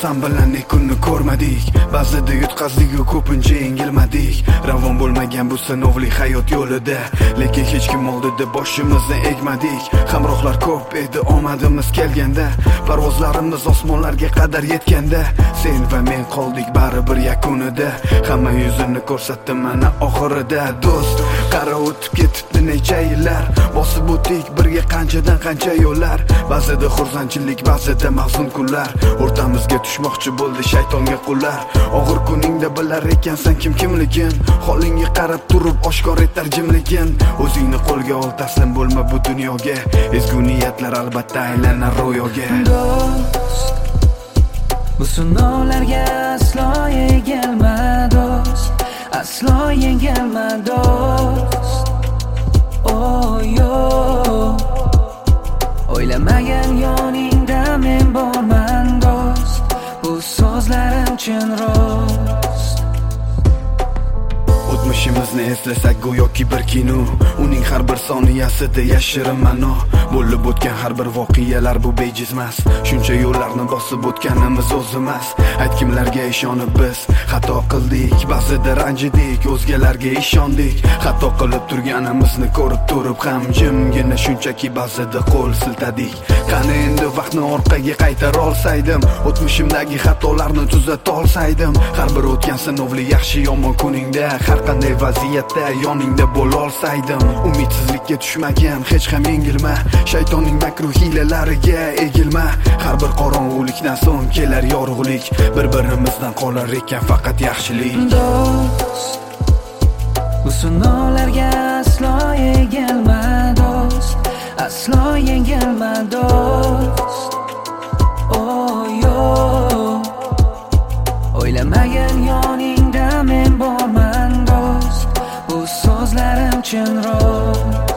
san bilan ne kunni ko'rmadik. Ba'zida yutqazdik-ku ko'pincha yengilmadik. Ravon bo'lmagan bu sinovli hayot yo'lida, lekin hech kim oldida boshimizni egmadik. Hamrohlar ko'p edi omadimiz kelganda, parvozlarimiz osmonlarga qadar yetganda, sen va men qoldik baribir yakunida. Hamma yuzini ko'rsatdi mana oxirida. Do'st, qara o'tib ketibdi necha yillar, bosib o'tdik birga qanchadan qancha yo'llar. Ba'zida xursandchilik, ba'zida mahzun kunlar, o'rtamizga tushmoqchi bo'ldi shaytonga qullar. Og'ir kuningda bilar ekansan kimligin, holingga qarab turib oshkor etar jimligin. O'zingni qo'lga ol, taslim bo'lma bu dunyoga, ezgu niyatlar albatta aylanar ro'yoga. Do'st, bu sinovlarga aslo yengilma do'st, aslo yengilma do'st. Oh yo, o'ylamagan yoningda men borman do'st, bu so'zlarim chin rost. O'tmishimizni eslasak go'yoki bir kino, uning har bir soniyasida yashirin ma'no. Bo'lib o'tgan har bir voqealar bu bejizmas, shuncha yo'llarni bosib o'tganimiz o'z emas. Aytgimlarga ishonib biz xato qildik, ba'zida ranjidik, o'zgalarga ishondik. Xato qilib turganimizni ko'rib turib ham jimgina shunchaki ba'zida qo'l siltadik. Qani endi vaqtni orqaga qaytara olsaydim, o'tmishimdagi xatolarni tuzata olsaydim. Har bir o'tgan sinovli yaxshi yomon kuningda, har qanday vaziyatda yoningda bo'la olsaydim. Umidsizlikka tushmagin, hech ham yengilma, shaytonning makru hiylalariga egilma. Har bir qorong'ulikdan so'ng kelar yorug'lik, bir-birimizdan qolar ekan faqat yaxshilik. Do'st, bu sinovlarga aslo yengilma do'st, aslo yengilma do'st. Oh yo, o'ylamagan yoningda men borman do'st, bu so'zlarim chin rost.